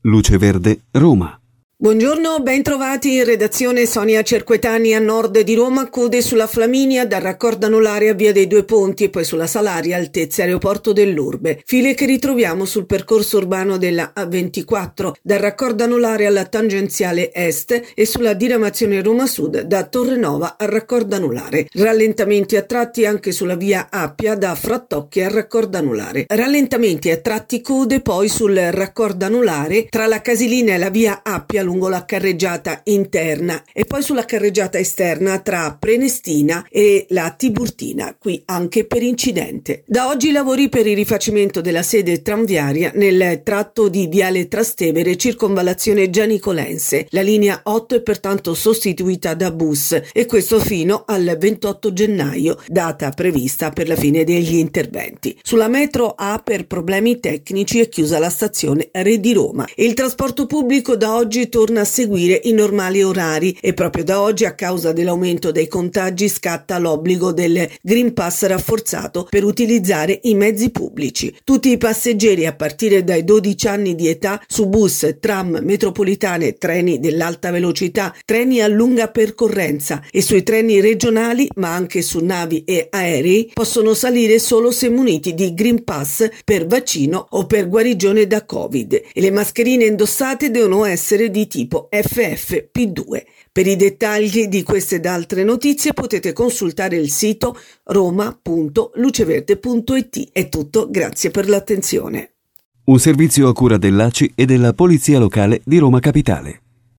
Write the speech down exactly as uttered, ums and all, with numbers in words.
Luce Verde, Roma. Buongiorno, ben trovati in redazione. Sonia Cerquetani a nord di Roma, code sulla Flaminia dal raccordo anulare a Via dei Due Ponti e poi sulla Salaria altezza aeroporto dell'Urbe. File che ritroviamo sul percorso urbano della A ventiquattro dal raccordo anulare alla tangenziale est e sulla diramazione Roma Sud da Torrenova al raccordo anulare. Rallentamenti a tratti anche sulla via Appia da Frattocchi al raccordo anulare. Rallentamenti a tratti code poi sul raccordo anulare tra la Casilina e la via Appia lungo la carreggiata interna e poi sulla carreggiata esterna tra Prenestina e la Tiburtina, qui anche per incidente. Da oggi lavori per il rifacimento della sede tranviaria nel tratto di Viale Trastevere circonvallazione Gianicolense. La linea otto è pertanto sostituita da bus e questo fino al ventotto gennaio, data prevista per la fine degli interventi. Sulla metro A per problemi tecnici è chiusa la stazione Re di Roma. Il trasporto pubblico da oggi torna a seguire i normali orari e proprio da oggi, a causa dell'aumento dei contagi, scatta l'obbligo del Green Pass rafforzato per utilizzare i mezzi pubblici. Tutti i passeggeri a partire dai dodici anni di età su bus, tram, metropolitane, treni dell'alta velocità, treni a lunga percorrenza e sui treni regionali, ma anche su navi e aerei, possono salire solo se muniti di Green Pass per vaccino o per guarigione da Covid e le mascherine indossate devono essere di tipo F F P due. Per i dettagli di queste ed altre notizie potete consultare il sito roma punto luceverde punto it. È tutto, grazie per l'attenzione. Un servizio a cura dell'A C I e della Polizia Locale di Roma Capitale.